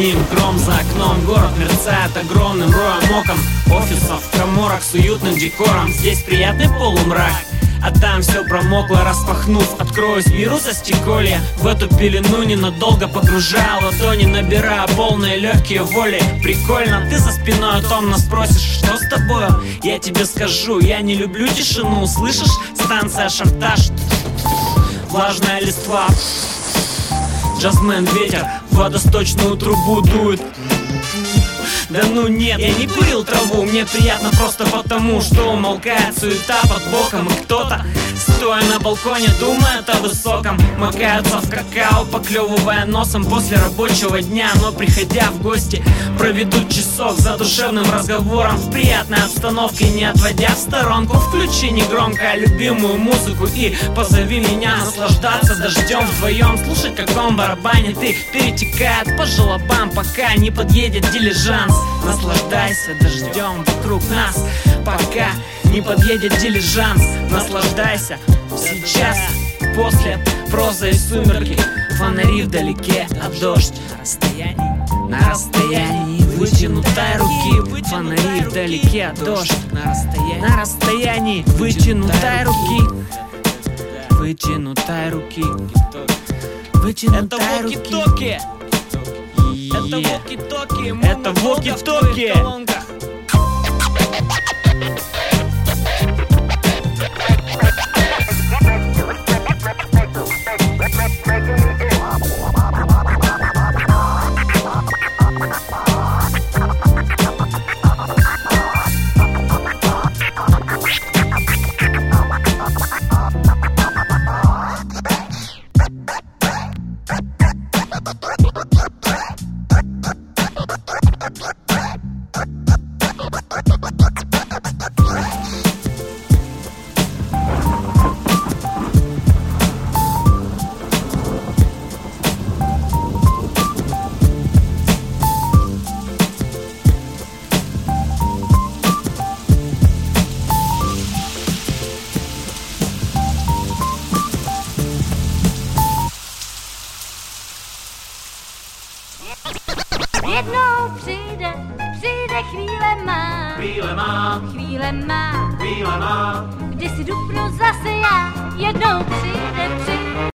ним гром за окном. Город мерцает огромным роем окон, офисов, каморок с уютным декором. Здесь приятный полумрак, а там все промокло. Распахнув, откроюсь миру застеколья. В эту пелену ненадолго погружая ладони, набирая полные легкие воли. Прикольно, ты за спиной томно спросишь, что с тобою? Я тебе скажу, я не люблю тишину. Слышишь, станция Шартаж, влажная листва, джазмен, ветер в водосточную трубу дует. Да ну нет, я не курил траву, мне приятно просто потому, что умолкает суета под боком. И кто-то, стоя на балконе, думает о высоком, макаются в какао, поклевывая носом после рабочего дня. Но приходя в гости, проведут часок за душевным разговором в приятной обстановке, не отводя в сторонку. Включи негромко любимую музыку и позови меня наслаждаться дождем вдвоем. Слушать, как он барабанит и перетекает по желобам, пока не подъедет дилижанс. Наслаждайся дождем вокруг нас, пока не подъедет дилижанс. Наслаждайся сейчас, после проза и сумерки, фонари вдалеке, а дождь на расстоянии вытянутой руки. Фонари вдалеке, а дождь на расстоянии вытянутой руки. Вытянутой руки. Это воки-токи. Это воки-токи. Это воки-токи. Jednou přijde chvíle má, kdy si dupnu zase já. Jednou přijde